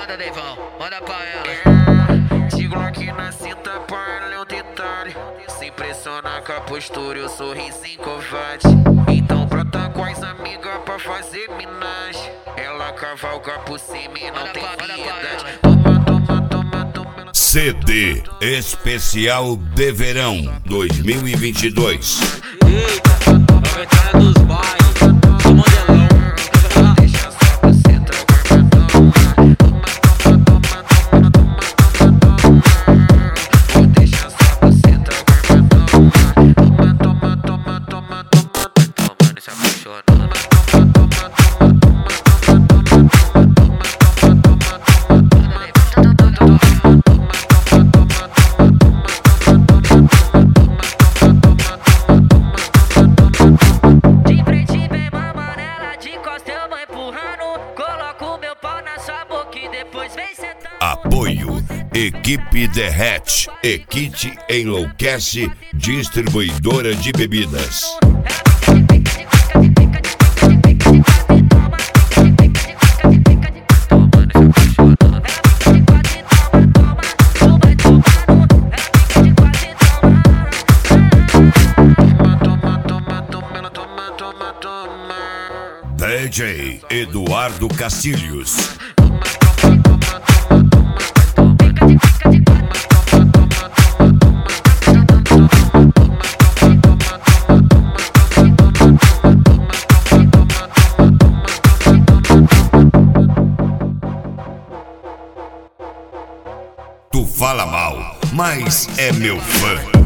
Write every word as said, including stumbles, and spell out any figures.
Manda, Neivão, manda pra ela. De Glock na cinta, para é um detalhe. Se impressiona com a postura e o sorrisinho covarde. Então brota com as amigas pra fazer minagem. Ela cavalga por cima e não tem piedade. Toma, toma, toma, toma. C D Especial de Verão dois mil e vinte e dois. Eita, a veterana dos bairros, do modelão. Deixa só pra você trabalhar. Vou deixar só pra você trabalhar. Toma, toma, toma, toma, toma, toma, não se apaixona. De frente vem mamar nela, de costa eu vou empurrando. Coloco meu pau na sua boca e depois vem sentar. Apoio Equipe Derrete, Equite Enlouquece, distribuidora de bebidas. D J Eduardo Castilhos. Tu fala mal, mas é meu fã.